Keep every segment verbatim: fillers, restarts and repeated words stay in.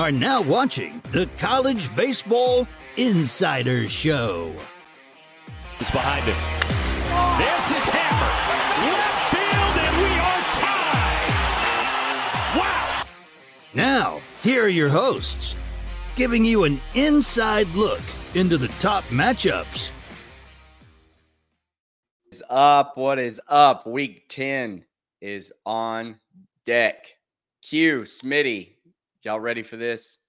are now watching the College Baseball Insider Show. It's behind him. This is hammered. Left field, and we are tied. Wow. Now, here are your hosts, giving you an inside look into the top matchups. What is up? What is up? Week ten is on deck. Q, Smitty, y'all ready for this?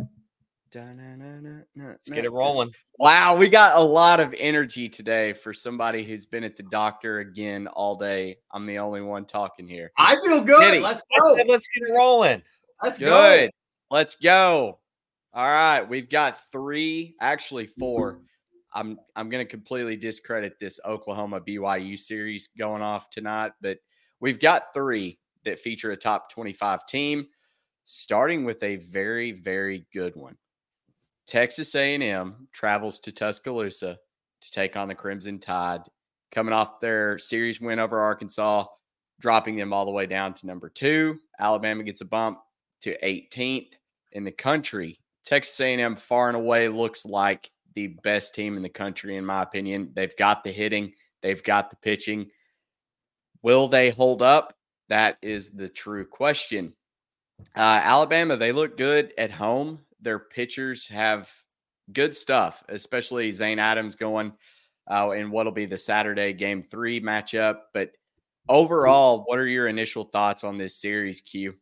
Let's get it rolling. Wow, we got a lot of energy today for somebody who's been at the doctor again all day. I'm the only one talking here. I feel good. Smitty. Let's go. Let's get it rolling. Let's Good. go. Let's go. All right, we've got three, actually four. I'm I'm going to completely discredit this Oklahoma B Y U series going off tonight, but we've got three that feature a top twenty-five team, starting with a very, very good one. Texas A and M travels to Tuscaloosa to take on the Crimson Tide, coming off their series win over Arkansas, dropping them all the way down to number two. Alabama gets a bump to eighteenth in the country. Texas A and M far and away looks like the best team in the country, in my opinion. They've got the hitting. They've got the pitching. Will they hold up? That is the true question. Uh, Alabama, they look good at home. Their pitchers have good stuff, especially Zane Adams going uh, in what'll be the Saturday game three matchup. But overall, what are your initial thoughts on this series, Q?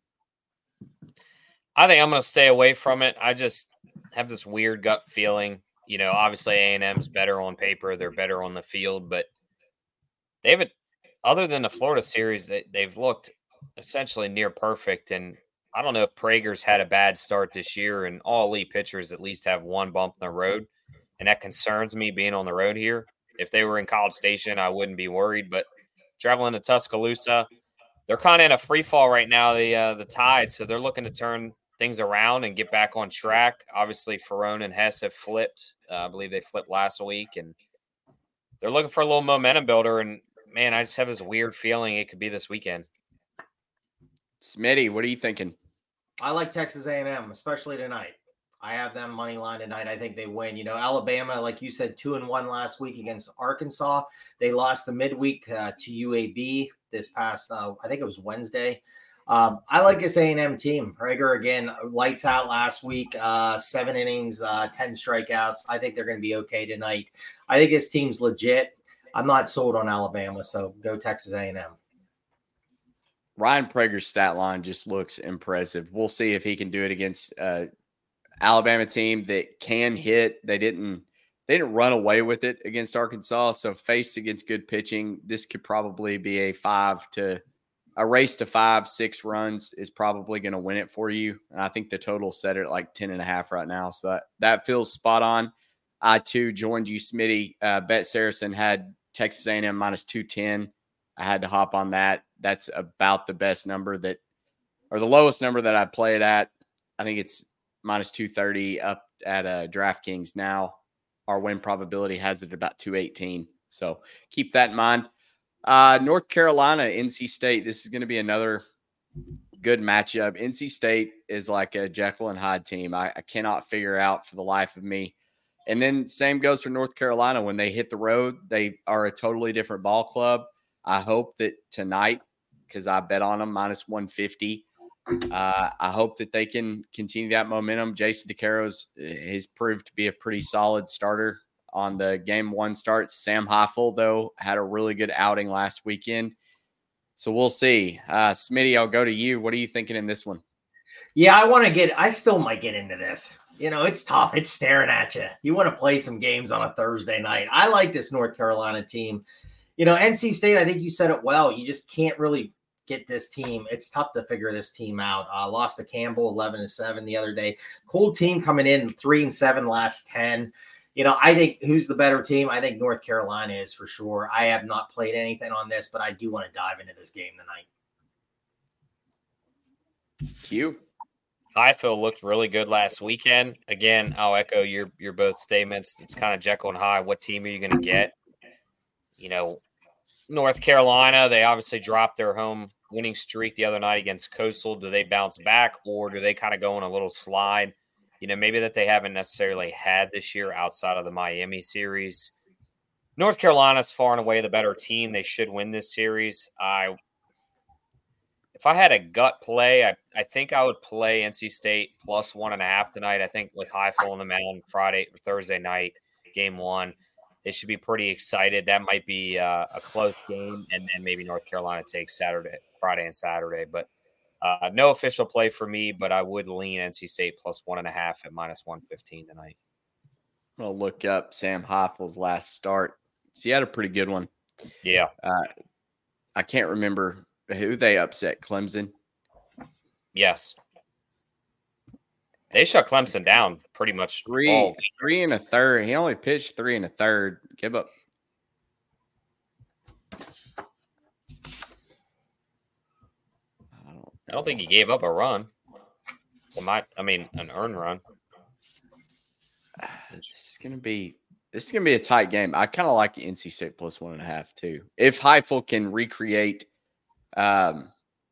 I think I'm going to stay away from it. I just have this weird gut feeling. You know, obviously A and M's better on paper. They're better on the field, but they haven't, other than the Florida series, they, they've looked essentially near perfect. And I don't know if Prager's had a bad start this year, and all elite pitchers at least have one bump in the road. And that concerns me being on the road here. If they were in College Station, I wouldn't be worried, but traveling to Tuscaloosa, they're kind of in a free fall right now, the, uh, the Tide. So they're looking to turn things around and get back on track. Obviously, Ferrone and Hess have flipped. Uh, I believe they flipped last week, and they're looking for a little momentum builder. And man, I just have this weird feeling it could be this weekend. Smitty, what are you thinking? I like Texas A and M, especially tonight. I have them money line tonight. I think they win. You know, Alabama, like you said, two and one last week against Arkansas. They lost the midweek uh, to U A B this past, uh, I think it was Wednesday. Um, I like this A and M team. Prager, again, lights out last week, uh, seven innings, uh, ten strikeouts. I think they're going to be okay tonight. I think this team's legit. I'm not sold on Alabama, so go Texas A and M. Ryan Prager's stat line just looks impressive. We'll see if he can do it against uh, Alabama team that can hit. They didn't they didn't run away with it against Arkansas, so faced against good pitching, this could probably be a five to a race to five, six runs is probably going to win it for you. And I think the total set at like ten and a half right now. So that, that feels spot on. I too joined you, Smitty. Uh, Bet Saracen had Texas A and M minus two ten. I had to hop on that. That's about the best number that, or the lowest number that I play it at. I think it's minus two thirty up at uh, DraftKings now. Our win probability has it about two eighteen. So keep that in mind. Uh, North Carolina, N C State. This is going to be another good matchup. N C State is like a Jekyll and Hyde team. I, I cannot figure out for the life of me. And then same goes for North Carolina. When they hit the road, they are a totally different ball club. I hope that tonight, because I bet on them minus one fifty, uh, I hope that they can continue that momentum. Jason DeCaro's has proved to be a pretty solid starter on the game one starts. Sam Heifel, though, had a really good outing last weekend. So we'll see. Uh, Smitty, I'll go to you. What are you thinking in this one? Yeah, I want to get – I still might get into this. You know, it's tough. It's staring at you. You want to play some games on a Thursday night. I like this North Carolina team. You know, N C State, I think you said it well. You just can't really get this team. It's tough to figure this team out. Uh, lost to Campbell eleven to seven the other day. Cool team coming in three and seven last ten. You know, I think who's the better team? I think North Carolina is for sure. I have not played anything on this, but I do want to dive into this game tonight. Q. Highfield looked really good last weekend. Again, I'll echo your your both statements. It's kind of Jekyll and Hyde. What team are you going to get? You know, North Carolina, they obviously dropped their home winning streak the other night against Coastal. Do they bounce back, or do they kind of go on a little slide? You know, maybe that they haven't necessarily had this year outside of the Miami series. North Carolina's far and away the better team. They should win this series. I, if I had a gut play, I, I think I would play N C State plus one and a half tonight. I think with Heifel on the mound Friday or Thursday night, game one, they should be pretty excited. That might be uh, a close game, and then maybe North Carolina takes Saturday, Friday, and Saturday. But uh, no official play for me. But I would lean N C State plus one and a half at minus one fifteen tonight. I'm gonna look up Sam Heifel's last start. So he had a pretty good one. Yeah. Uh, I can't remember who they upset. Clemson. Yes. They shut Clemson down pretty much. Three, all. three and a third. He only pitched three and a third. Give up. I don't, I don't think he gave up a run. Well, might, I mean, an earned run. This is gonna be this is gonna be a tight game. I kind of like N C State plus one and a half too. If Heifel can recreate, um,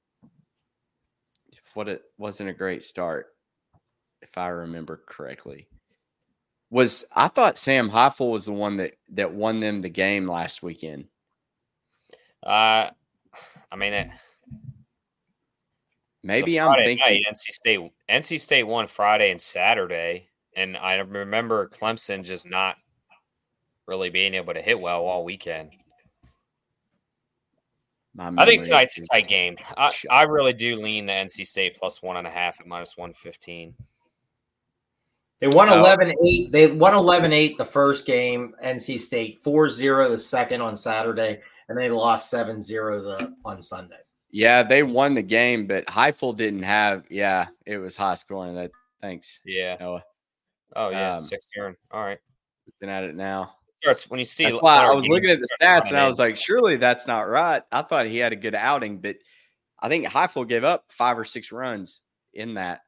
what it wasn't a great start, if I remember correctly, was I thought Sam Heifel was the one that that won them the game last weekend. Uh, I mean, it, maybe I'm Friday thinking night, N C State. N C State won Friday and Saturday. And I remember Clemson just not really being able to hit well all weekend. I think tonight's a tight game. I, I really do lean the N C State plus one and a half at minus one fifteen. They won eleven eight. They won eleven eight the first game, N C State, four zero the second on Saturday, and they lost seven zero the on Sunday. Yeah, they won the game, but Heifel didn't have – yeah, it was high scoring. That Thanks, Yeah. Noah. Oh, yeah, Um, six earned. All right. Looking at it now. Starts when you see. That's why I better was games, looking at the it starts stats and I running was like, surely that's not right. I thought he had a good outing, but I think Heifel gave up five or six runs in that.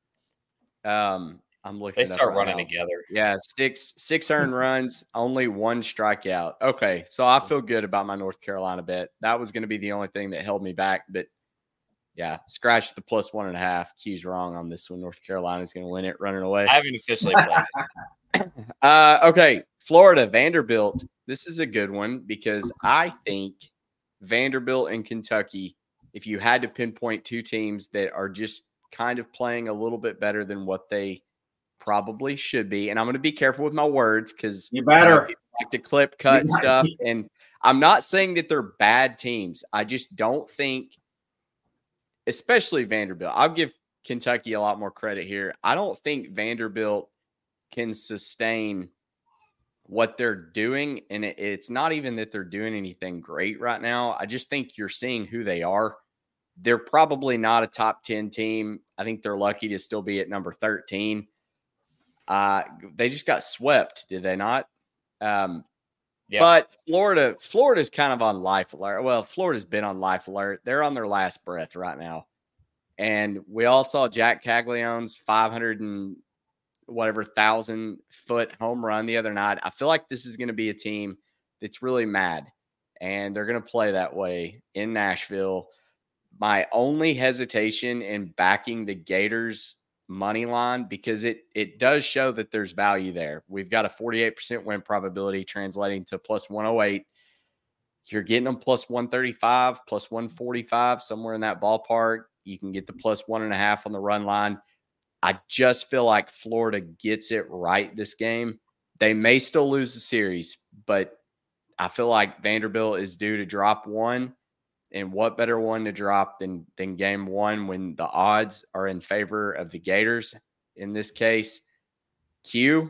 Um, I'm looking. They it up start right running now. together. Yeah, six six earned runs, only one strikeout. Okay, so I feel good about my North Carolina bet. That was going to be the only thing that held me back, but yeah, scratch the plus one and a half. Q's wrong on this one. North Carolina's going to win it, running away. I haven't officially played it. Uh, okay, Florida, Vanderbilt. This is a good one because I think Vanderbilt and Kentucky, if you had to pinpoint two teams that are just kind of playing a little bit better than what they probably should be, and I'm going to be careful with my words because you better you know, like to clip, cut stuff, and I'm not saying that they're bad teams. I just don't think, especially Vanderbilt, I'll give Kentucky a lot more credit here. I don't think Vanderbilt can sustain what they're doing. And it, it's not even that they're doing anything great right now. I just think you're seeing who they are. They're probably not a top ten team. I think they're lucky to still be at number thirteen. Uh, they just got swept, did they not? Um, Yeah. But Florida, Florida's kind of on life alert. Well, Florida's been on life alert. They're on their last breath right now. And we all saw Jack Caglianone's five hundred and whatever thousand foot home run the other night. I feel like this is going to be a team that's really mad, and they're going to play that way in Nashville. My only hesitation in backing the Gators money line, because it it does show that there's value there. We've got a forty-eight percent win probability translating to plus one oh eight. You're getting them plus one thirty-five, plus one forty-five, somewhere in that ballpark. You can get the plus one and a half on the run line. I just feel like Florida gets it right this game. They may still lose the series, but I feel like Vanderbilt is due to drop one. And what better one to drop than, than game one when the odds are in favor of the Gators in this case? Q,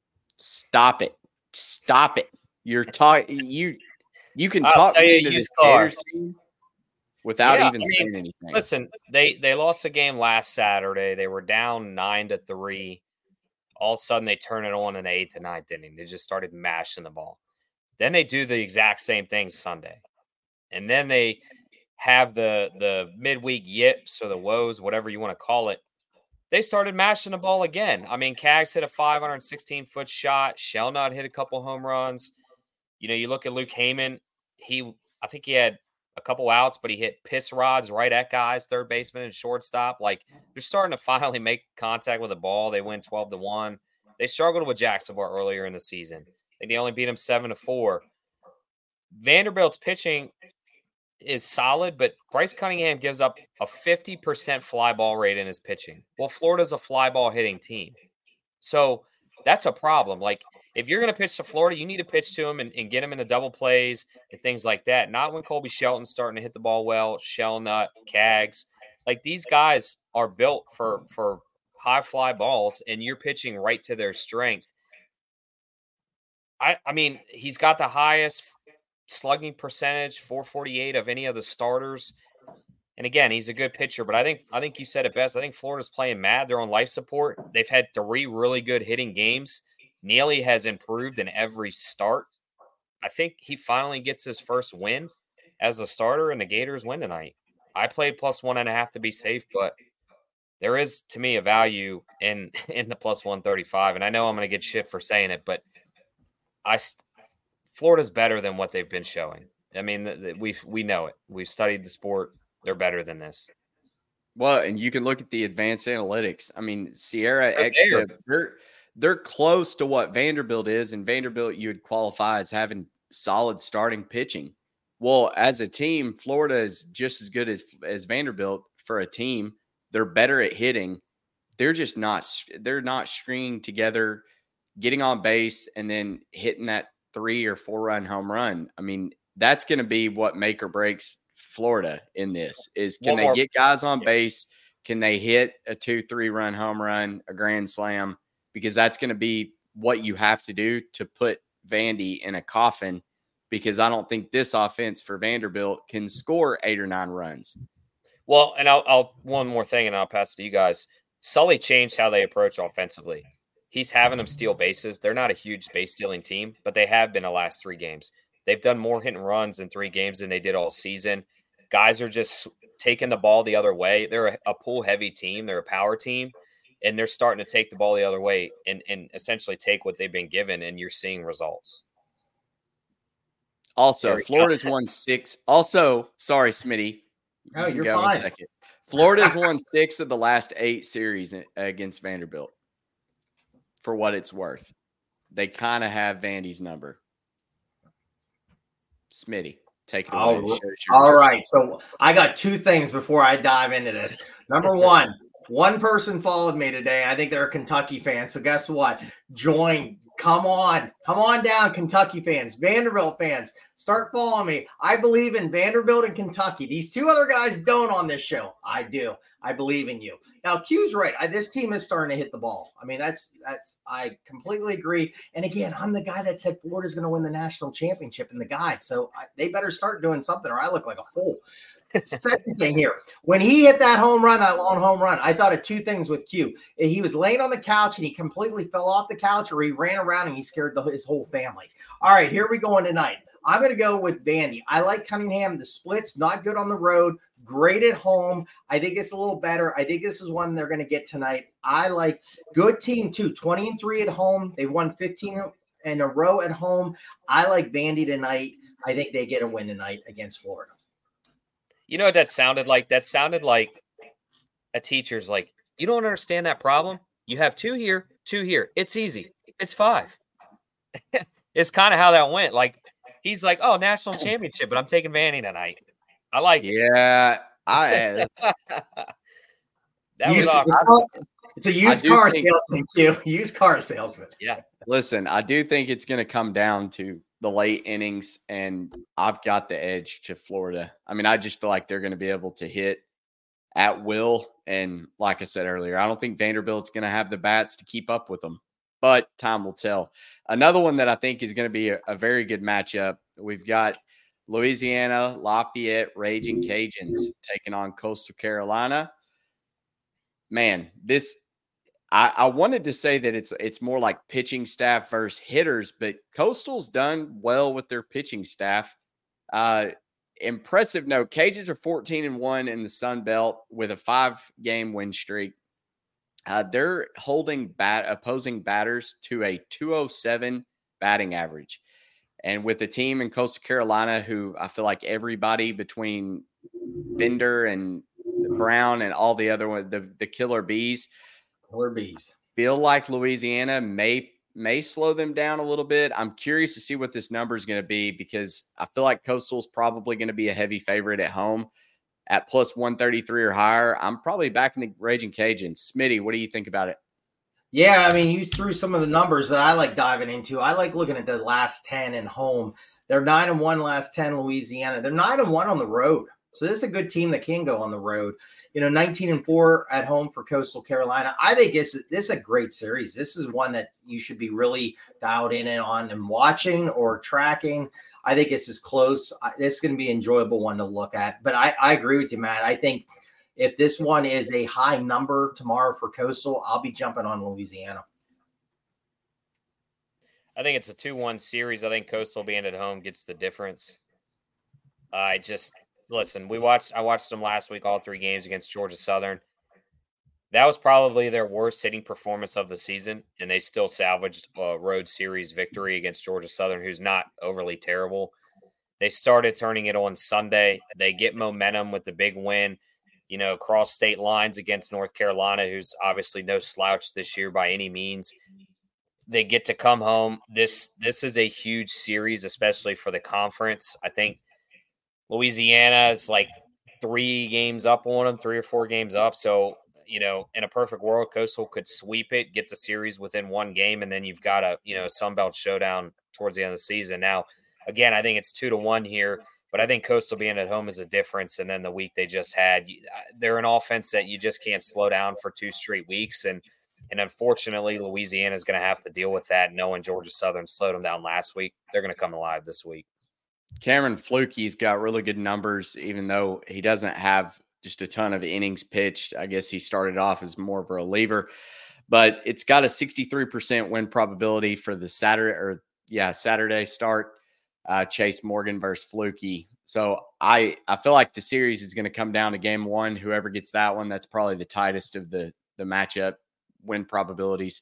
stop it. Stop it. You're talking you you can I'll talk say me a into this used car. Gators team without Yeah, even I mean, saying anything. Listen, they they lost the game last Saturday. They were down nine to three. All of a sudden, they turn it on in the eighth and ninth inning. They just started mashing the ball. Then they do the exact same thing Sunday, and then they have the the midweek yips or the woes, whatever you want to call it. They started mashing the ball again. I mean, Cags hit a five hundred sixteen foot shot. Shelnut hit a couple home runs. You know, you look at Luke Heyman. He, I think he had a couple outs, but he hit piss rods right at guys, third baseman and shortstop. Like, they're starting to finally make contact with the ball. They win twelve to one. They struggled with Jacksonville earlier in the season. I think they only beat them seven to four. Vanderbilt's pitching is solid, but Bryce Cunningham gives up a fifty percent fly ball rate in his pitching. Well, Florida's a fly ball hitting team. So that's a problem. Like, if you're going to pitch to Florida, you need to pitch to him and, and get him into double plays and things like that. Not when Colby Shelton's starting to hit the ball well, Shellnut, Cags. Like, these guys are built for, for high fly balls, and you're pitching right to their strength. I, I mean, he's got the highest slugging percentage, four forty-eight, of any of the starters. And again, he's a good pitcher, but I think I think you said it best. I think Florida's playing mad. They're on life support. They've had three really good hitting games. Neely has improved in every start. I think he finally gets his first win as a starter, and the Gators win tonight. I played plus one and a half to be safe, but there is, to me, a value in in the plus one thirty-five. And I know I'm going to get shit for saying it, but I Florida's better than what they've been showing. I mean, we we know it. We've studied the sport. They're better than this. Well, and you can look at the advanced analytics. I mean, Sierra They're Extra, there. they're they're close to what Vanderbilt is, and Vanderbilt you would qualify as having solid starting pitching. Well, as a team, Florida is just as good as as Vanderbilt for a team. They're better at hitting. They're just not they're not stringing together, getting on base, and then hitting that three or four run home run. I mean, that's going to be what make or breaks Florida in this is can One they more. get guys on base? Can they hit a two, three run home run, a grand slam? Because that's going to be what you have to do to put Vandy in a coffin, because I don't think this offense for Vanderbilt can score eight or nine runs. Well, and I'll, I'll one more thing, and I'll pass to you guys. Sully changed how they approach offensively. He's having them steal bases. They're not a huge base stealing team, but they have been the last three games. They've done more hit and runs in three games than they did all season. Guys are just taking the ball the other way. They're a, a pull heavy team. They're a power team, and they're starting to take the ball the other way and, and essentially take what they've been given, and you're seeing results. Also, Very Florida's won six. Also, sorry, Smitty. No, You can you're go in a fine. second. Florida's won six of the last eight series against Vanderbilt. For what it's worth, they kind of have Vandy's number. Smitty, take it away. All, Show's yours. all right. So I got two things before I dive into this. Number one, one person followed me today. I think they're a Kentucky fan. So guess what? Join. Come on. Come on down, Kentucky fans, Vanderbilt fans. Start following me. I believe in Vanderbilt and Kentucky. These two other guys don't on this show. I do. I believe in you. Now, Q's right. I, this team is starting to hit the ball. I mean, that's that's. I completely agree. And again, I'm the guy that said Florida's going to win the national championship in the guide. So I, they better start doing something, or I look like a fool. Second thing here, when he hit that home run, that long home run, I thought of two things with Q. He was laying on the couch and he completely fell off the couch, or he ran around and he scared the, his whole family. All right, here we go in tonight. I'm going to go with Vandy. I like Cunningham. The split's not good on the road, great at home. I think it's a little better. I think this is one they're going to get tonight. I like good team too, twenty and three at home. They won fifteen in a row at home. I like Vandy tonight. I think they get a win tonight against Florida. You know what that sounded like? That sounded like a teacher's like, you don't understand that problem? You have two here, two here. It's easy. It's five. It's kind of how that went. Like, he's like, oh, national championship, but I'm taking Vandy tonight. I like it. Yeah, I. That was Used- awesome. it's, not- it's a used do car think- salesman too. Used car salesman. Yeah. Listen, I do think it's going to come down to the late innings, and I've got the edge to Florida. I mean, I just feel like they're going to be able to hit at will. And like I said earlier, I don't think Vanderbilt's going to have the bats to keep up with them, but time will tell. Another one that I think is going to be a, a very good matchup. We've got Louisiana, Lafayette, Raging Cajuns taking on Coastal Carolina. Man, this I, I wanted to say that it's it's more like pitching staff versus hitters, but Coastal's done well with their pitching staff. Uh, impressive note: Cajuns are fourteen and one in the Sun Belt with a five-game win streak. Uh, they're holding bat opposing batters to a two oh seven batting average. And with a team in Coastal Carolina who I feel like everybody between Bender and Brown and all the other ones, the, the killer bees, killer bees, feel like Louisiana may may slow them down a little bit. I'm curious to see what this number is going to be because I feel like Coastal's probably going to be a heavy favorite at home at plus one thirty-three or higher. I'm probably back in the Raging Cajuns. Smitty, what do you think about it? Yeah, I mean, you threw some of the numbers that I like diving into. I like looking at the last ten and home. They're nine and one last ten, Louisiana. They're nine and one on the road. So this is a good team that can go on the road. You know, nineteen and four at home for Coastal Carolina. I think this, this is a great series. This is one that you should be really dialed in and on and watching or tracking. I think this is close. This is going to be an enjoyable one to look at. But I, I agree with you, Matt. I think if this one is a high number tomorrow for Coastal, I'll be jumping on Louisiana. I think it's a two one series. I think Coastal being at home gets the difference. I just listen, we watched I watched them last week, all three games against Georgia Southern. That was probably their worst hitting performance of the season, and they still salvaged a road series victory against Georgia Southern, who's not overly terrible. They started turning it on Sunday. They get momentum with the big win. You know, cross state lines against North Carolina, who's obviously no slouch this year by any means. They get to come home. This this is a huge series, especially for the conference. I think Louisiana is like three games up on them, three or four games up. So, you know, in a perfect world, Coastal could sweep it, get the series within one game, and then you've got a, you know, Sunbelt showdown towards the end of the season. Now, again, I think it's two to one here. But I think Coastal being at home is a difference. And then the week they just had, they're an offense that you just can't slow down for two straight weeks. And and unfortunately, Louisiana is going to have to deal with that, knowing Georgia Southern slowed them down last week. They're going to come alive this week. Cameron Fluke's got really good numbers, even though he doesn't have just a ton of innings pitched. I guess he started off as more of a reliever. But it's got a sixty-three percent win probability for the Saturday or, yeah, Saturday start. Uh, Chase Morgan versus Fluke. So I, I feel like the series is going to come down to game one. Whoever gets that one, that's probably the tightest of the, the matchup win probabilities.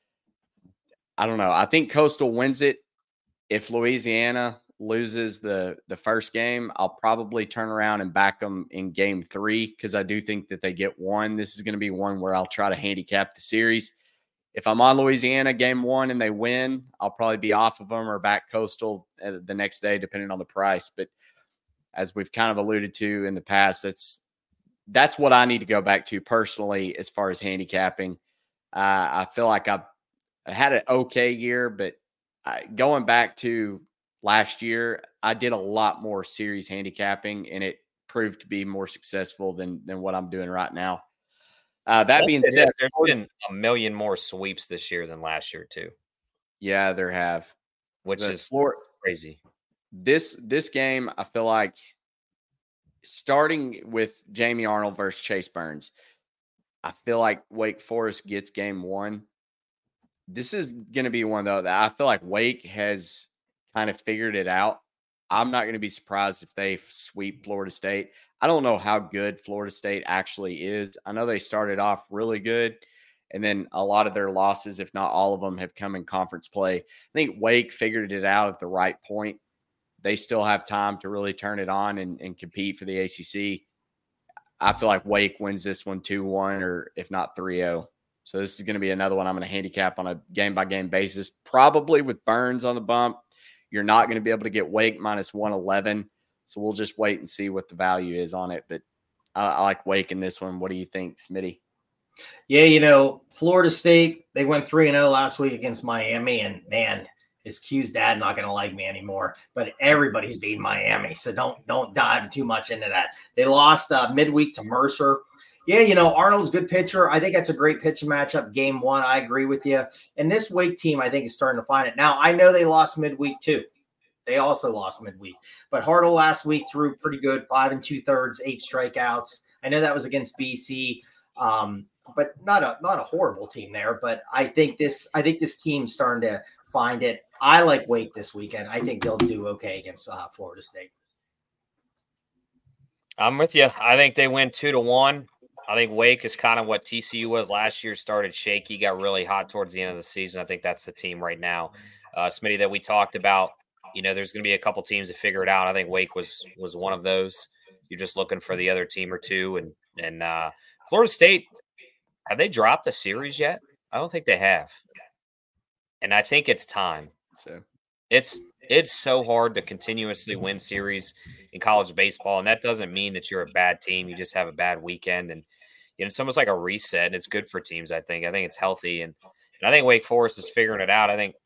I don't know. I think Coastal wins it. If Louisiana loses the, the first game, I'll probably turn around and back them in game three because I do think that they get one. This is going to be one where I'll try to handicap the series. If I'm on Louisiana game one and they win, I'll probably be off of them or back Coastal the next day, depending on the price. But as we've kind of alluded to in the past, that's that's what I need to go back to personally as far as handicapping. Uh, I feel like I've I had an okay year, but I, going back to last year, I did a lot more series handicapping, and it proved to be more successful than than what I'm doing right now. Uh, that being said, there's been a million more sweeps this year than last year too. Yeah, there have, which the is sport, crazy. This this game, I feel like, starting with Jamie Arnold versus Chase Burns, I feel like Wake Forest gets game one. This is going to be one, though, that I feel like Wake has kind of figured it out. I'm not going to be surprised if they sweep Florida State. I don't know how good Florida State actually is. I know they started off really good, and then a lot of their losses, if not all of them, have come in conference play. I think Wake figured it out at the right point. They still have time to really turn it on and, and compete for the A C C. I feel like Wake wins this one two one or if not three oh. So this is going to be another one I'm going to handicap on a game-by-game basis, probably with Burns on the bump. You're not going to be able to get Wake minus one eleven. So we'll just wait and see what the value is on it. But I, I like Wake in this one. What do you think, Smitty? Yeah, you know, Florida State, they went three and oh last week against Miami. And, man, is Q's dad not going to like me anymore? But everybody's beating Miami. So don't don't dive too much into that. They lost uh, midweek to Mercer. Yeah, you know, Arnold's a good pitcher. I think that's a great pitching matchup. Game one, I agree with you. And this Wake team, I think, is starting to find it. Now, I know they lost midweek too. They also lost midweek. But Hartle last week threw pretty good, five and two-thirds, eight strikeouts. I know that was against B C, um, but not a not a horrible team there. But I think this I think this team's starting to find it. I like Wake this weekend. I think they'll do okay against uh, Florida State. I'm with you. I think they win two to one. I think Wake is kind of what T C U was last year. Started shaky, got really hot towards the end of the season. I think that's the team right now. Uh, Smitty that we talked about. you know, there's going to be a couple teams that figure it out. I think Wake was was one of those. You're just looking for the other team or two. And, and uh, Florida State, have they dropped a series yet? I don't think they have. And I think it's time. So it's it's so hard to continuously win series in college baseball. And that doesn't mean that you're a bad team. You just have a bad weekend. And you know, it's almost like a reset. And it's good for teams, I think. I think it's healthy. And, and I think Wake Forest is figuring it out. I think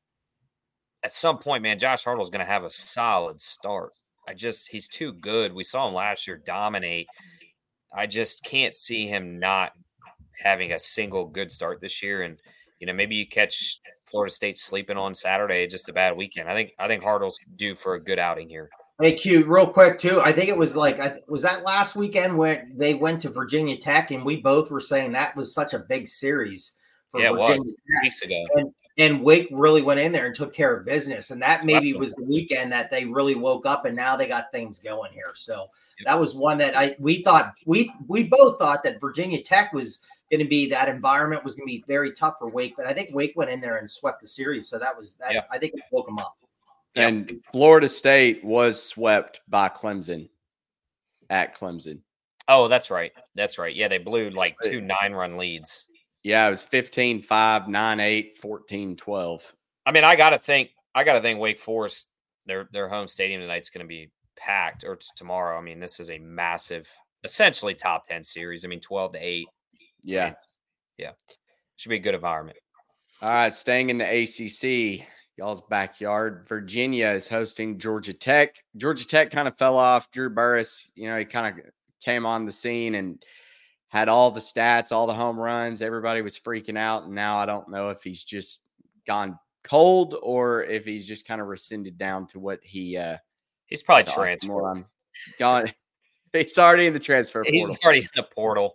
at some point, man, Josh Hartle's going to have a solid start. I just, he's too good. We saw him last year dominate. I just can't see him not having a single good start this year. And, you know, maybe you catch Florida State sleeping on Saturday, just a bad weekend. I think, I think Hartle's due for a good outing here. Hey, Q, real quick, too. I think it was like, I, was that last weekend when they went to Virginia Tech, and we both were saying that was such a big series for yeah, Virginia it was. Tech. Weeks ago. And, and Wake really went in there and took care of business. And that maybe was the weekend that they really woke up, and now they got things going here. So that was one that I we thought we we both thought that Virginia Tech was going to be, that environment was going to be very tough for Wake. But I think Wake went in there and swept the series. So that was that. Yeah. I think it woke them up. And yep. Florida State was swept by Clemson at Clemson. Oh, that's right. That's right. Yeah, they blew like two nine-run leads. Yeah, it was fifteen five, nine eight, fourteen twelve. I mean, I got to think I got to think Wake Forest, their their home stadium tonight is going to be packed, or tomorrow. I mean, this is a massive, essentially top ten series. I mean, twelve to eight. Yeah. Yeah. Should be a good environment. All right, staying in the A C C, y'all's backyard. Virginia is hosting Georgia Tech. Georgia Tech kind of fell off. Drew Burris, you know, he kind of came on the scene and had all the stats, all the home runs. Everybody was freaking out. And now I don't know if he's just gone cold or if he's just kind of rescinded down to what he uh he's probably transferred. Gone. He's already in the transfer portal. He's already in the portal.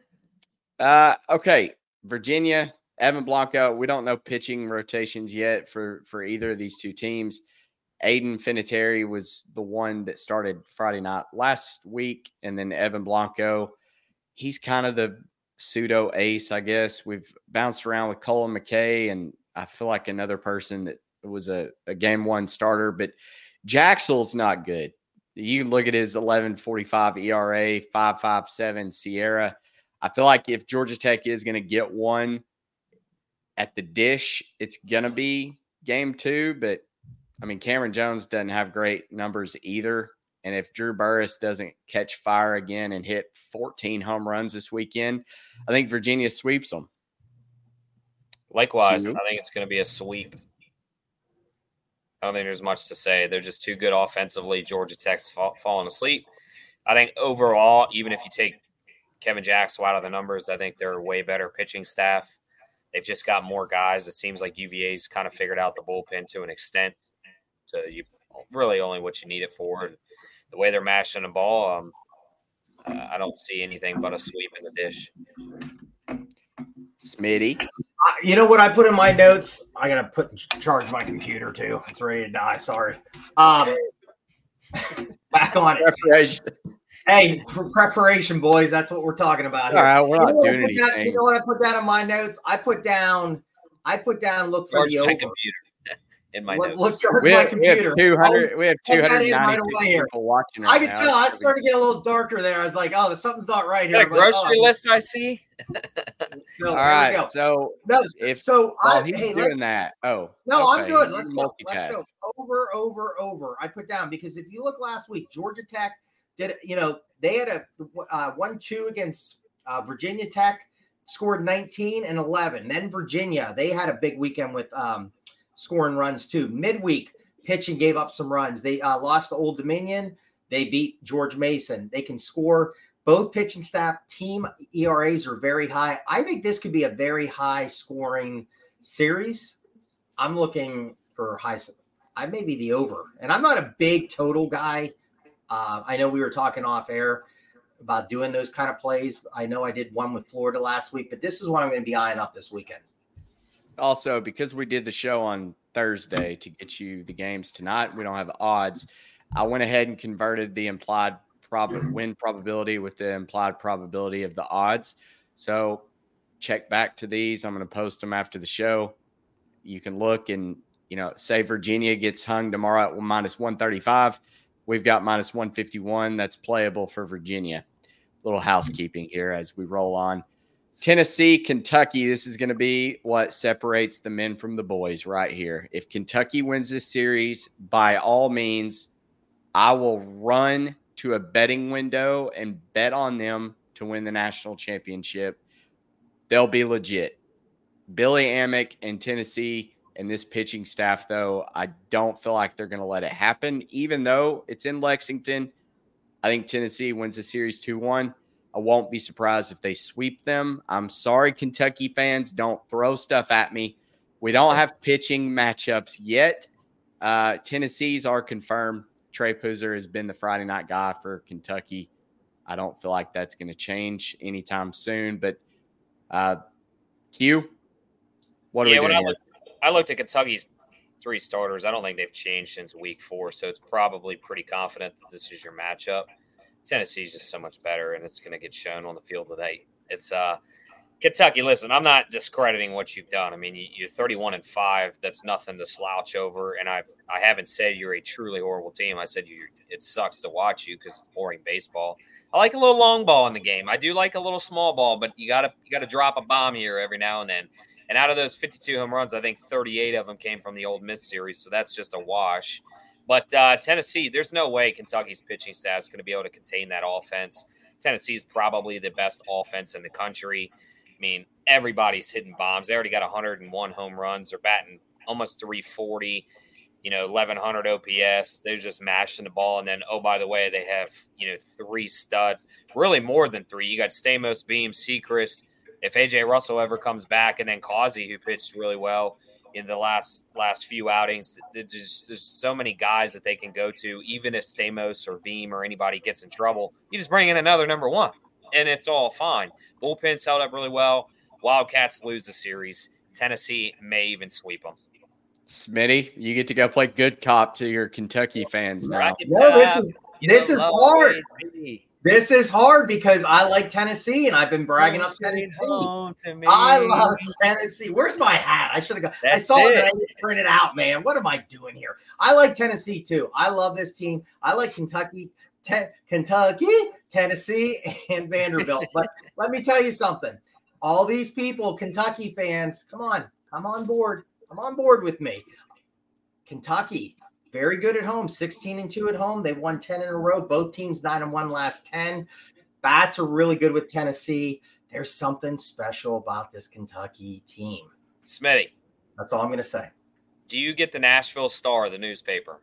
Uh okay. Virginia, Evan Blanco. We don't know pitching rotations yet for, for either of these two teams. Aiden Finiteri was the one that started Friday night last week, and then Evan Blanco. He's kind of the pseudo ace, I guess. We've bounced around with Colin McKay, and I feel like another person that was a, a game one starter, but Jaxel's not good. You look at his eleven forty-five E R A, five five seven Sierra. I feel like if Georgia Tech is going to get one at the dish, it's going to be game two. But, I mean, Cameron Jones doesn't have great numbers either. And if Drew Burris doesn't catch fire again and hit fourteen home runs this weekend, I think Virginia sweeps them. Likewise, I think it's going to be a sweep. I don't think there's much to say. They're just too good offensively. Georgia Tech's fall, falling asleep. I think overall, even if you take Kevin Jackson out of the numbers, I think they're a way better pitching staff. They've just got more guys. It seems like U V A's kind of figured out the bullpen to an extent. To you, really only what you need it for. And the way they're mashing the ball, um, uh, I don't see anything but a sweep in the dish. Smitty. Uh, you know what I put in my notes? I got to put charge my computer too. It's ready to die. Sorry. Um, back on it. Hey, for preparation, boys. That's what we're talking about here. All right, we're not you know doing anything. Down, you know what I put down in my notes? I put down. I put down. Look for charge the my over. computer. In my look, notes. look charge we my have, computer. We have two hundred. We have two hundred ninety-two right people watching right I can now. tell. I started to get a little darker there. I was like, "Oh, something's not right here." Is that a like, grocery oh. list I see? So, all there right. we go. So no, if so while I, he's hey, doing that, oh no, okay. I'm good. Let's go. Multitask. Let's go. Over, over, over. I put down because if you look last week, Georgia Tech did. You know, they had a uh, one two against uh, Virginia Tech, scored nineteen and eleven. Then Virginia, they had a big weekend with um, scoring runs too. Midweek, pitching gave up some runs. They uh, lost to Old Dominion. They beat George Mason. They can score. Both pitching staff team E R As are very high. I think this could be a very high scoring series. I'm looking for high. I may be the over, and I'm not a big total guy. Uh, I know we were talking off air about doing those kind of plays. I know I did one with Florida last week, but this is what I'm going to be eyeing up this weekend. Also, because we did the show on Thursday to get you the games tonight, we don't have odds. I went ahead and converted the implied prob- win probability with the implied probability of the odds. So check back to these. I'm going to post them after the show. You can look, and you know, say Virginia gets hung tomorrow at minus one thirty-five. We've got minus one fifty-one. That's playable for Virginia. Little housekeeping here as we roll on. Tennessee, Kentucky. This is going to be what separates the men from the boys right here. If Kentucky wins this series, by all means, I will run to a betting window and bet on them to win the national championship. They'll be legit. Billy Amick and Tennessee and this pitching staff, though, I don't feel like they're going to let it happen. Even though it's in Lexington, I think Tennessee wins the series two one. I won't be surprised if they sweep them. I'm sorry, Kentucky fans. Don't throw stuff at me. We don't have pitching matchups yet. Uh, Tennessee's are confirmed. Trey Poozer has been the Friday night guy for Kentucky. I don't feel like that's going to change anytime soon. But uh, Q, what are yeah, we doing I here? looked, I looked at Kentucky's three starters. I don't think they've changed since week four, so it's probably pretty confident that this is your matchup. Tennessee is just so much better, and it's going to get shown on the field today. It's uh, Kentucky. Listen, I'm not discrediting what you've done. I mean, you're thirty-one and five. That's nothing to slouch over. And I've I haven't said you're a truly horrible team. I said you it sucks to watch you because it's boring baseball. I like a little long ball in the game. I do like a little small ball, but you gotta you gotta drop a bomb here every now and then. And out of those fifty-two home runs, I think thirty-eight of them came from the Ole Miss series, so that's just a wash. But uh, Tennessee, there's no way Kentucky's pitching staff is going to be able to contain that offense. Tennessee's probably the best offense in the country. I mean, everybody's hitting bombs. They already got one hundred one home runs. They're batting almost three forty, you know, eleven hundred O P S. They're just mashing the ball. And then, oh, by the way, they have, you know, three studs, really more than three. You got Stamos, Beam, Sechrist. If A J Russell ever comes back, and then Causey, who pitched really well in the last last few outings, there's, there's so many guys that they can go to. Even if Stamos or Beam or anybody gets in trouble, you just bring in another number one, and it's all fine. Bullpen's held up really well. Wildcats lose the series. Tennessee may even sweep them. Smitty, you get to go play good cop to your Kentucky fans now. No, this is this is hard. This is hard because I like Tennessee, and I've been bragging up Tennessee. I love Tennessee. Where's my hat? I should have got. I saw it, and I just printed out, man. What am I doing here? I like Tennessee too. I love this team. I like Kentucky, te- Kentucky, Tennessee, and Vanderbilt. But let me tell you something. All these people, Kentucky fans, come on, come on board. Come on board with me. Kentucky. Very good at home, sixteen and two at home. They've won ten in a row. Both teams nine and one last ten. Bats are really good with Tennessee. There's something special about this Kentucky team. Smitty. That's all I'm going to say. Do you get the Nashville Star, the newspaper?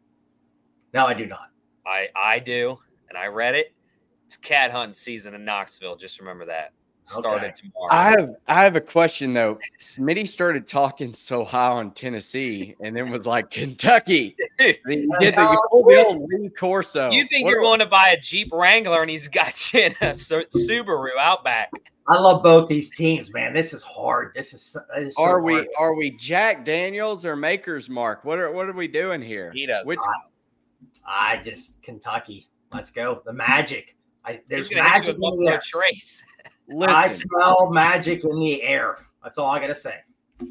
No, I do not. I, I do, and I read it. It's cat hunting season in Knoxville. Just remember that. Started okay. tomorrow. I have I have a question though. Smitty started talking so high on Tennessee, and then was like Kentucky. You did the, you pulled the old Lee Corso. You think what you're are, going to buy a Jeep Wrangler, and he's got you in a Subaru Outback? I love both these teams, man. This is hard. This is, this is so are we hard. are we Jack Daniels or Maker's Mark? What are what are we doing here? He does. Which I, I just Kentucky. Let's go. The magic. I, there's he's gonna magic hit you in with the Buffalo air. Trace. Listen, I smell magic in the air. That's all I gotta say.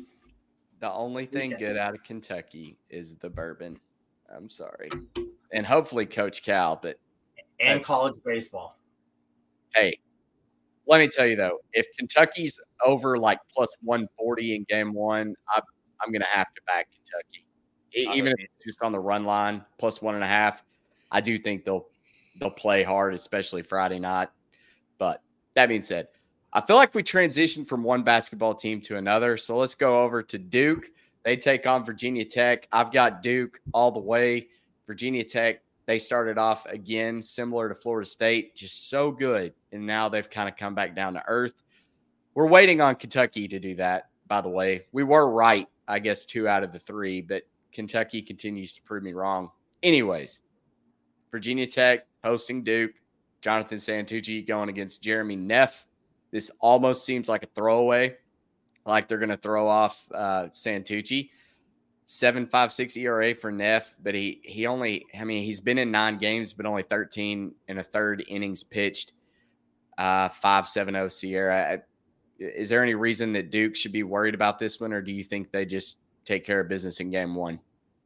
the only thing good out of Kentucky is the bourbon. I'm sorry, and hopefully Coach Cal. But And that's, college baseball. hey, let me tell you though, if Kentucky's over like plus one forty in game one, I'm I'm gonna have to back Kentucky, e- even if it's just on the run line plus one and a half. I do think they'll they'll play hard, especially Friday night. But that being said, I feel like we transitioned from one basketball team to another. So let's go over to Duke. They take on Virginia Tech. I've got Duke all the way. Virginia Tech, they started off again, similar to Florida State, just so good. And now they've kind of come back down to earth. We're waiting on Kentucky to do that, by the way. We were right, I guess, two out of the three, but Kentucky continues to prove me wrong. Anyways, Virginia Tech hosting Duke. Jonathan Santucci going against Jeremy Neff. This almost seems like a throwaway, like they're going to throw off uh, Santucci. seven point five six E R A for Neff, but he he only, I mean, he's been in nine games, but only thirteen and a third innings pitched. Uh, five point seven oh Sierra. Is there any reason that Duke should be worried about this one, or do you think they just take care of business in game one?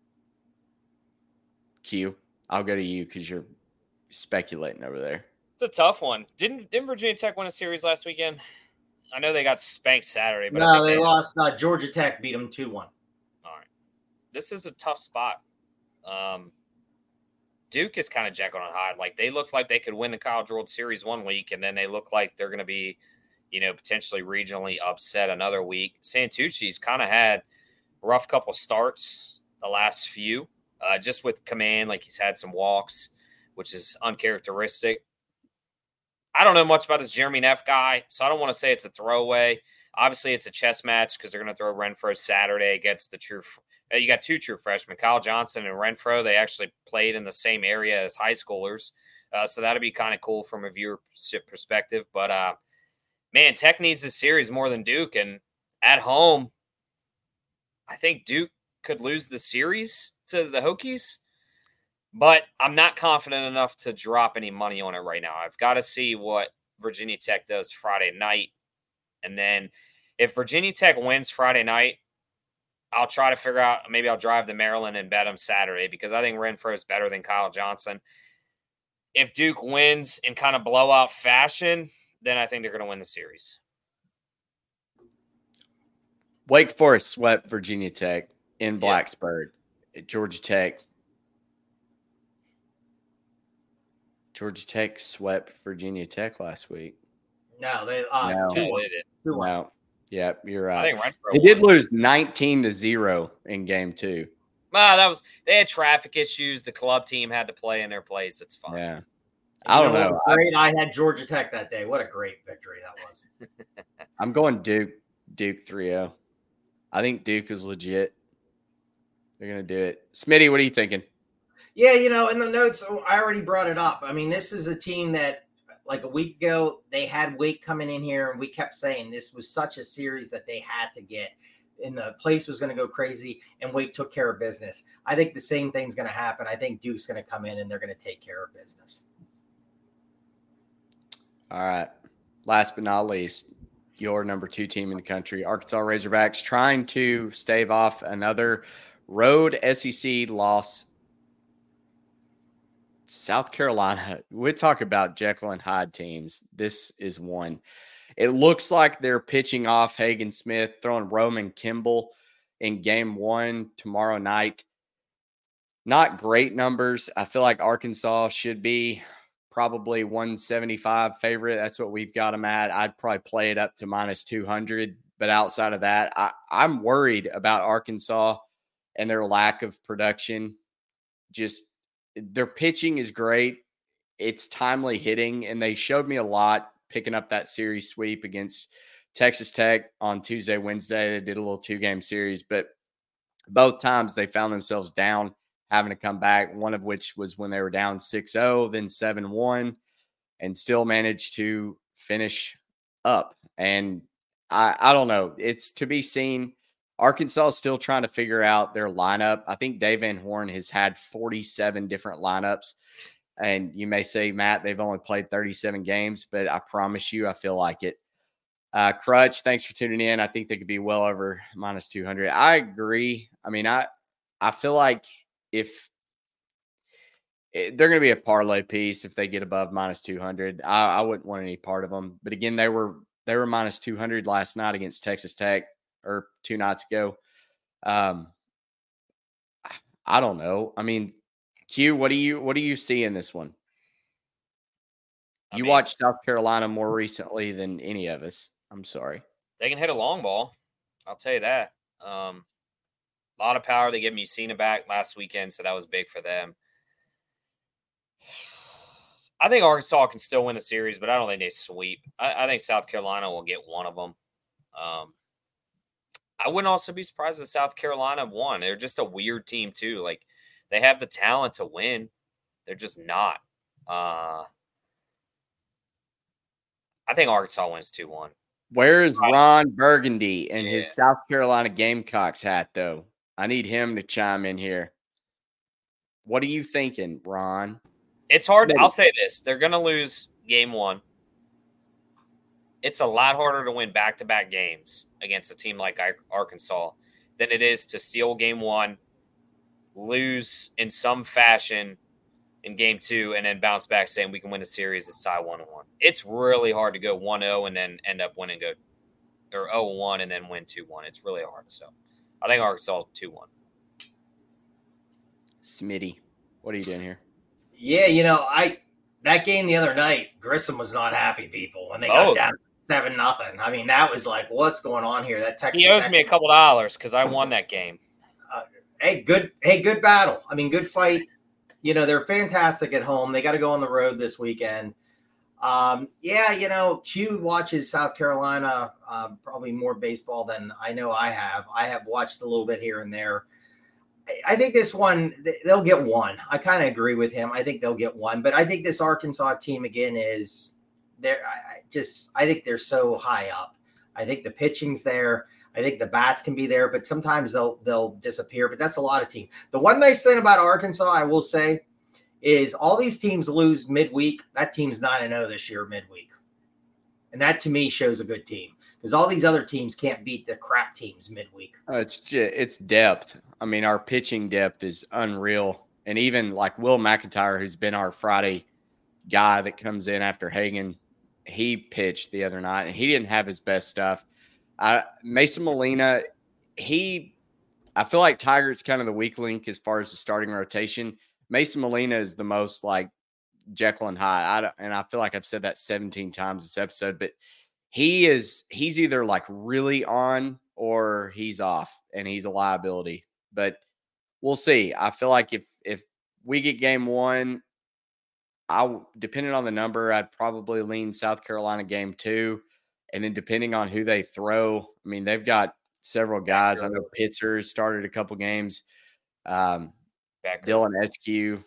Q, I'll go to you because you're speculating over there. It's a tough one. Didn't didn't Virginia Tech win a series last weekend? I know they got spanked Saturday, but no, I think they, they lost. Uh, Georgia Tech beat them two one. All right. This is a tough spot. Um, Duke is kind of Jekyll and Hyde. Like, they look like they could win the College World Series one week, and then they look like they're going to be, you know, potentially regionally upset another week. Santucci's kind of had a rough couple starts the last few, uh, just with command. Like, he's had some walks, which is uncharacteristic. I don't know much about this Jeremy Neff guy, so I don't want to say it's a throwaway. Obviously, it's a chess match because they're going to throw Renfro Saturday against the true. Uh, you got two true freshmen, Kyle Johnson and Renfro. They actually played in the same area as high schoolers, uh, so that'd be kind of cool from a viewership perspective. But uh, man, Tech needs this series more than Duke, and at home, I think Duke could lose the series to the Hokies. But I'm not confident enough to drop any money on it right now. I've got to see what Virginia Tech does Friday night. And then if Virginia Tech wins Friday night, I'll try to figure out, maybe I'll drive to Maryland and bet them Saturday because I think Renfro is better than Kyle Johnson. If Duke wins in kind of blowout fashion, then I think they're going to win the series. Wake Forest swept Virginia Tech in Blacksburg. Yeah. Georgia Tech. Georgia Tech swept Virginia Tech last week. No, they uh, no. two Yeah, one. they did. Two one. No. Yeah, you're right. I think Renfro They did won. lose nineteen to zero in game two. Well, that was they had traffic issues. The club team had to play in their place. It's fine. Yeah. You I don't what know. was great. I, I had Georgia Tech that day. What a great victory that was. I'm going Duke, Duke three oh. I think Duke is legit. They're going to do it. Smitty, what are you thinking? Yeah, you know, in the notes, I already brought it up. I mean, this is a team that, like a week ago, they had Wake coming in here, and we kept saying this was such a series that they had to get. And the place was going to go crazy, and Wake took care of business. I think the same thing's going to happen. I think Duke's going to come in, and they're going to take care of business. All right. Last but not least, your number two team in the country, Arkansas Razorbacks, trying to stave off another road S E C loss. South Carolina, we talk about Jekyll and Hyde teams. This is one. It looks like they're pitching off Hagen Smith, throwing Roman Kimball in game one tomorrow night. Not great numbers. I feel like Arkansas should be probably one seventy-five favorite. That's what we've got them at. I'd probably play it up to minus two hundred. But outside of that, I, I'm worried about Arkansas and their lack of production. Just their pitching is great. It's timely hitting, and they showed me a lot picking up that series sweep against Texas Tech on Tuesday, Wednesday. They did a little two-game series, but both times they found themselves down, having to come back, one of which was when they were down six oh, then seven one, and still managed to finish up. And I, I don't know. It's to be seen. Arkansas is still trying to figure out their lineup. I think Dave Van Horn has had forty-seven different lineups. And you may say, Matt, they've only played thirty-seven games, but I promise you, I feel like it. Uh, Crutch, thanks for tuning in. I think they could be well over minus two hundred. I agree. I mean, I I feel like if it, they're going to be a parlay piece if they get above minus two hundred, I, I wouldn't want any part of them. But again, they were they were minus two hundred last night against Texas Tech, or two nights ago. Um, I don't know. I mean, Q, what do you what do you see in this one? I You mean, watched South Carolina more recently than any of us. I'm sorry. They can hit a long ball. I'll tell you that. Um, a lot of power. They gave Musina back last weekend, so that was big for them. I think Arkansas can still win the series, but I don't think they sweep. I, I think South Carolina will get one of them. Um, I wouldn't also be surprised if South Carolina won. They're just a weird team, too. Like, they have the talent to win. They're just not. Uh, I think Arkansas wins two one. Where is Ron Burgundy and Yeah. his South Carolina Gamecocks hat, though? I need him to chime in here. What are you thinking, Ron? It's hard. Smitty. I'll say this. They're going to lose game one. It's a lot harder to win back-to-back games against a team like Arkansas than it is to steal game one, lose in some fashion in game two, and then bounce back saying we can win a series that's tie one one. It's really hard to go one oh and then end up winning go or oh one and then win two one. It's really hard. So I think Arkansas two one. Smitty, what are you doing here? Yeah, you know, I that game the other night, Grissom was not happy, people, when they got Oh. down seven nothing. I mean, that was like, what's going on here? That Texas He owes Tech- me a couple dollars because I won that game. Hey, good. Hey, good battle. I mean, good fight. You know, they're fantastic at home. They got to go on the road this weekend. Um, yeah, you know, Q watches South Carolina uh, probably more baseball than I know I have. I have watched a little bit here and there. I, I think this one, they'll get one. I kind of agree with him. I think they'll get one. But I think this Arkansas team, again, is they're I I just – I think they're so high up. I think the pitching's there. I think the bats can be there, but sometimes they'll they'll disappear. But that's a lot of teams. The one nice thing about Arkansas, I will say, is all these teams lose midweek. That team's nine and oh this year midweek. And that to me shows a good team because all these other teams can't beat the crap teams midweek. Oh, it's just, it's depth. I mean, our pitching depth is unreal. And even like Will McIntyre, who's been our Friday guy that comes in after Hagan, he pitched the other night and he didn't have his best stuff. I, Mason Molina, he, I feel like Tiger's kind of the weak link as far as the starting rotation. Mason Molina is the most like Jekyll and Hyde. I, and I feel like I've said that seventeen times this episode, but he is, he's either like really on or he's off and he's a liability, but we'll see. I feel like if, if we get game one, I, depending on the number, I'd probably lean South Carolina game two. And then depending on who they throw, I mean, they've got several guys. I know Pitzer started a couple games. Um, Becker. Dylan Eskew,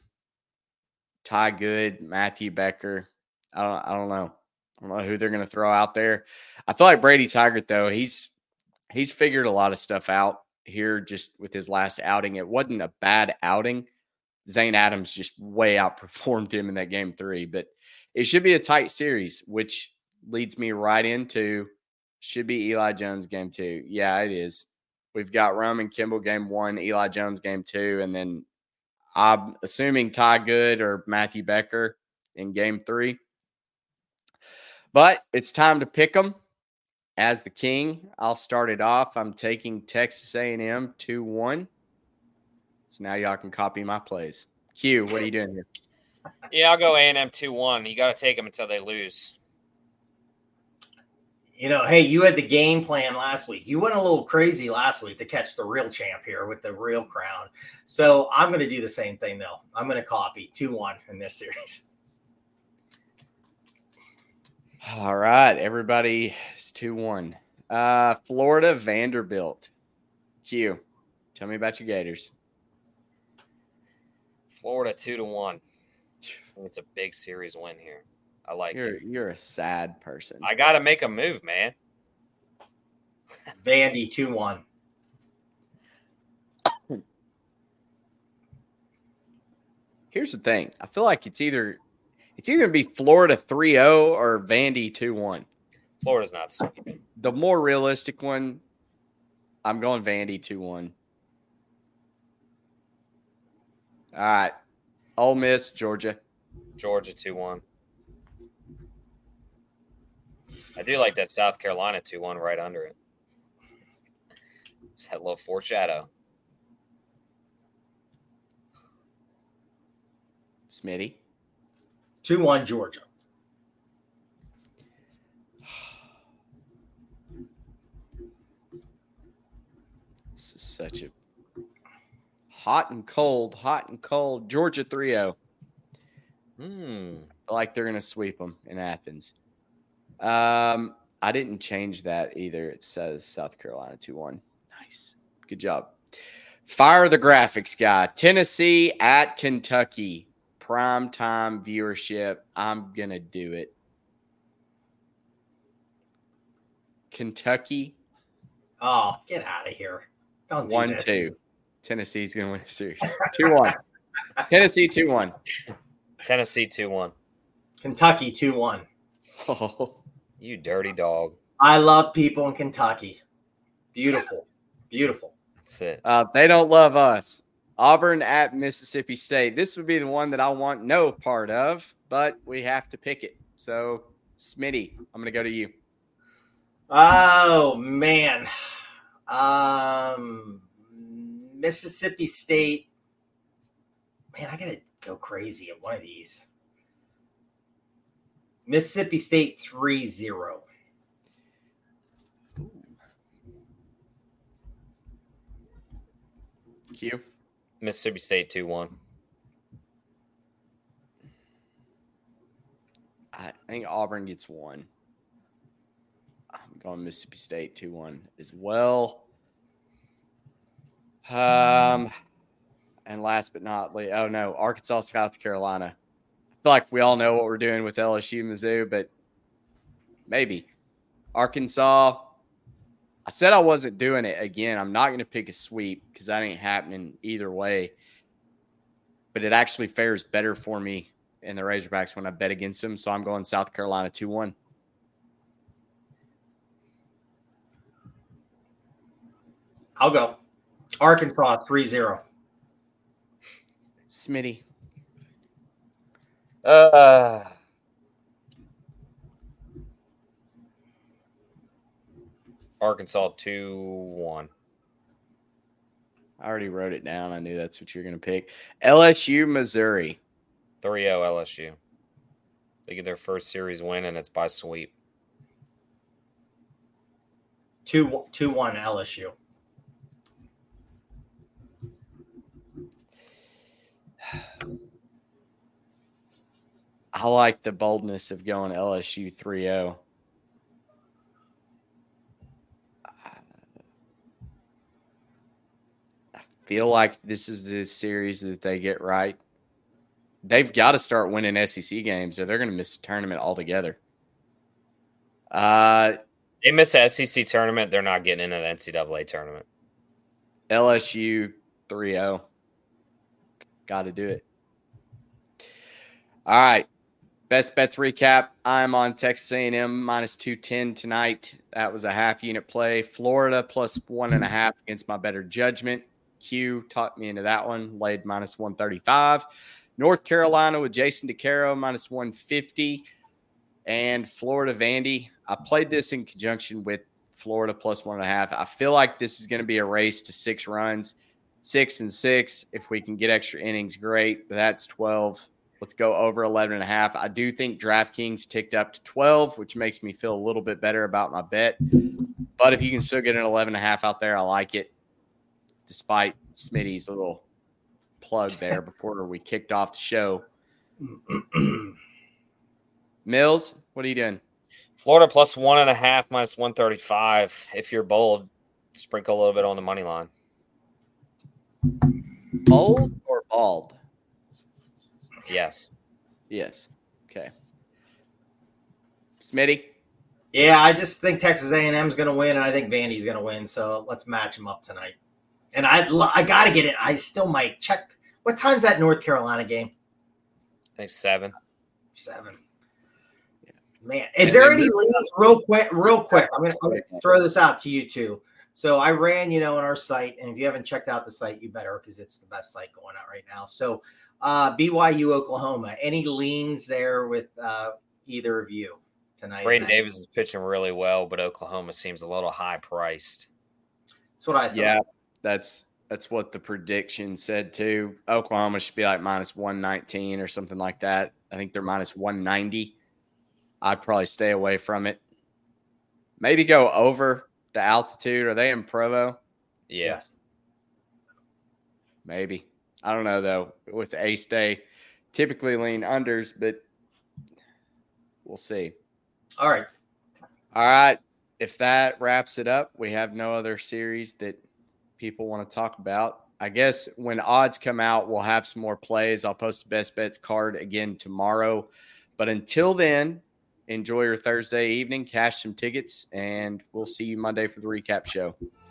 Ty Good, Matthew Becker. I don't, I don't know. I don't know who they're going to throw out there. I feel like Brady Tygart, though, he's he's figured a lot of stuff out here just with his last outing. It wasn't a bad outing. Zane Adams just way outperformed him in that game three. But it should be a tight series, which – leads me right into should be Eli Jones game two. Yeah, it is. We've got Roman Kimball game one, Eli Jones game two, and then I'm assuming Ty Good or Matthew Becker in game three. But it's time to pick them. As the king, I'll start it off. I'm taking Texas A and M two one. So now y'all can copy my plays. Q, what are you doing here? Yeah, I'll go A and M two one. You got to take them until they lose. You know, hey, you had the game plan last week. You went a little crazy last week to catch the real champ here with the real crown. So I'm going to do the same thing, though. I'm going to copy two one in this series. All right, everybody, it's two one. Uh, Florida Vanderbilt. Q, tell me about your Gators. Florida two to one. It's a big series win here. I like you're it. you're a sad person. I got to make a move, man. Vandy two one. Here's the thing. I feel like it's either it's either going to be Florida three oh or Vandy two one. Florida's not sweeping. The more realistic one, I'm going Vandy two one. All right. Ole Miss, Georgia. Georgia two one. I do like that South Carolina two one right under it. It's that little foreshadow. Smitty. two one Georgia. This is such a hot and cold, hot and cold. Georgia three oh. Hmm. Like they're going to sweep them in Athens. Um, I didn't change that either. It says South Carolina two one. Nice. Good job. Fire the graphics guy. Tennessee at Kentucky. Prime time viewership. I'm going to do it. Kentucky. Oh, get out of here. Don't do one this. two. Tennessee's going to win the series. two one. Tennessee two one. Tennessee two one. Kentucky two one. Oh. You dirty dog. I love people in Kentucky. Beautiful. Beautiful. That's it. Uh, they don't love us. Auburn at Mississippi State. This would be the one that I want no part of, but we have to pick it. So, Smitty, I'm going to go to you. Oh, man. Um, Mississippi State. Man, I got to go crazy at one of these. Mississippi State three zero. Q. Mississippi State two one. I think Auburn gets one. I'm going Mississippi State two one as well. Um, and last but not least, oh no, Arkansas, South Carolina. I feel like we all know what we're doing with L S U, Mizzou, but maybe Arkansas. I said I wasn't doing it again. I'm not going to pick a sweep because that ain't happening either way. But it actually fares better for me in the Razorbacks when I bet against them. So I'm going South Carolina two one. I'll go. Arkansas three zero. Smitty. Uh, Arkansas two one. I already wrote it down. I knew that's what you're going to pick. L S U, Missouri. three oh L S U. They get their first series win, and it's by sweep. two one L S U. I like the boldness of going L S U three oh. I feel like this is the series that they get right. They've got to start winning S E C games or they're going to miss the tournament altogether. Uh, they miss the S E C tournament, they're not getting into the N C double A tournament. L S U three oh. Got to do it. All right. Best bets recap. I'm on Texas A and M minus two ten tonight. That was a half unit play. Florida plus one and a half against my better judgment. Q talked me into that one. Laid minus one thirty-five. North Carolina with Jason DeCaro minus one fifty. And Florida Vandy. I played this in conjunction with Florida plus one and a half. I feel like this is going to be a race to six runs. Six and six. If we can get extra innings, great. But that's twelve. Let's go over eleven and a half. I do think DraftKings ticked up to twelve, which makes me feel a little bit better about my bet. But if you can still get an eleven and a half out there, I like it. Despite Smitty's little plug there before we kicked off the show. Mills, what are you doing? Florida plus one and a half, minus one thirty-five. If you're bold, sprinkle a little bit on the money line. Bold or bald? Yes. Yes. Okay. Smitty? Yeah, I just think Texas A and M is going to win, and I think Vandy's going to win. So let's match them up tonight. And I, I got to get it. I still might check. What time's that North Carolina game? I think seven. Seven. Yeah. Man, is and there any leads? Real quick, real quick. I'm going to throw this out to you two. So I ran, you know, on our site, and if you haven't checked out the site, you better because it's the best site going out right now. So uh, B Y U, Oklahoma. Any leans there with uh, either of you tonight? Braden Davis is pitching really well, but Oklahoma seems a little high priced. That's what I thought. Yeah, that's that's what the prediction said too. Oklahoma should be like minus one nineteen or something like that. I think they're minus one ninety. I'd probably stay away from it. Maybe go over the altitude. Are they in Provo? Yes. Maybe. I don't know, though. With the Ace Day, typically lean unders, but we'll see. All right. All right. If that wraps it up, we have no other series that people want to talk about. I guess when odds come out, we'll have some more plays. I'll post the best bets card again tomorrow. But until then, enjoy your Thursday evening, cash some tickets, and we'll see you Monday for the recap show.